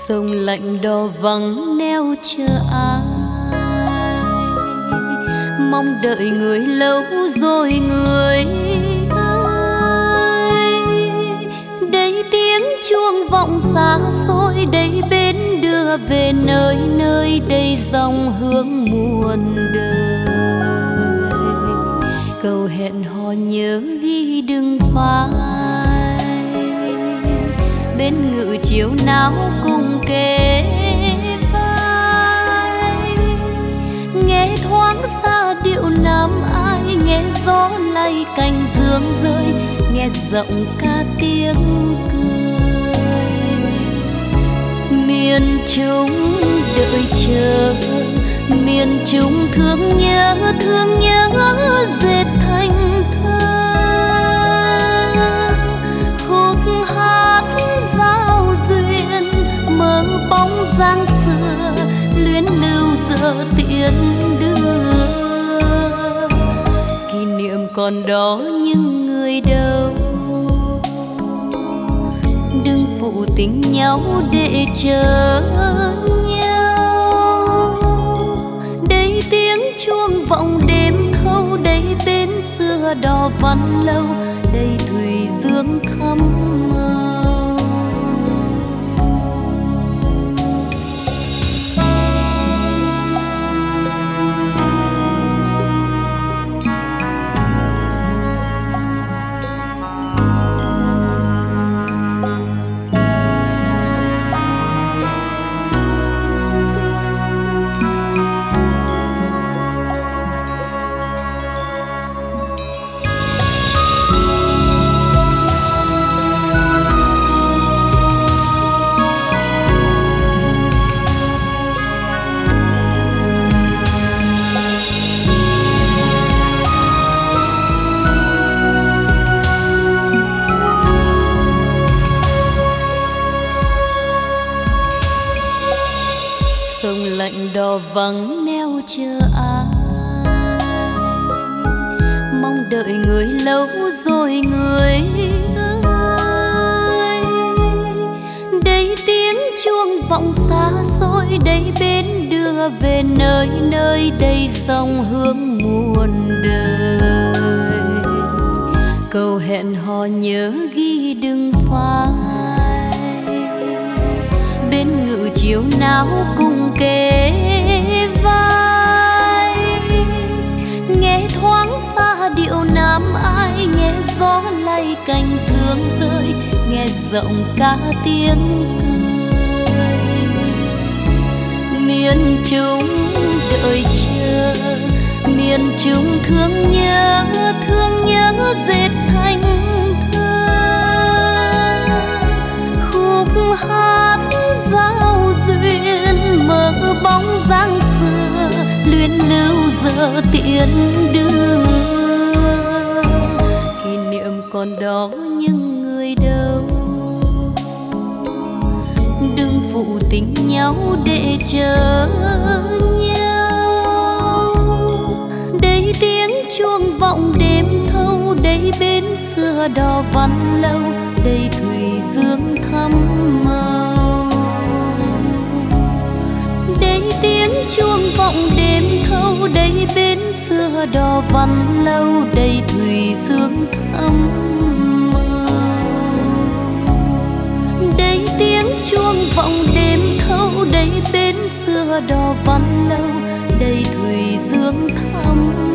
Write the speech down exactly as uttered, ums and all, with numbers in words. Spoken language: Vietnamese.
sông lạnh đò vắng neo chờ ai, mong đợi người lâu rồi người ơi. Đây tiếng chuông vọng xa xôi, đây bến đưa về nơi nơi, đây dòng hướng muôn đời. Câu hẹn hò nhớ ghi đừng phai, bên ngự chiều nào cùng kề vai. Nghe thoáng xa điệu nam ai, nghe gió lay cành dương rơi, nghe giọng ca tiếng cười. Miền Trung đợi chờ, miền Trung thương nhớ, thương nhớ dệt thành thơ. Khúc hát giao duyên, mơ bóng dáng xưa, luyến lưu giờ tiễn đưa. Kỷ niệm còn đó nhưng người đâu, đừng phụ tình nhau để chờ nhau. Đây tiếng chuông vọng đêm thâu, đây bến xưa đò văn lâu, đây thủy dương thăm màu. Đò vắng neo chờ ai, mong đợi người lâu rồi người ơi. Đây tiếng chuông vọng xa xôi, đây bến đưa về nơi nơi, đây dòng hướng muôn đời. Câu hẹn hò nhớ ghi đừng phai, bên ngự chiều nào cùng kề vai. Nghe thoáng xa điệu nam ai, nghe gió lay cành dương rơi, nghe giọng ca tiếng cười. Miền Trung đợi chờ, miền Trung thương nhớ, thương nhớ dệt thành thơ. Khúc hát giao duyên, mơ bóng dáng xưa, luyến lưu giờ tiễn đưa. Kỷ niệm còn đó nhưng người đâu, đừng phụ tình nhau để chờ nhau. Đây tiếng chuông vọng đêm thâu, đây bến xưa đò văn lâu, đây thủy dương thăm màu. Đây tiếng chuông vọng đêm thâu, đây bến xưa đò văn lâu, đây thủy dương thăm màu. Đây tiếng chuông vọng đêm thâu, đây bến xưa đò văn lâu, đây thủy dương thăm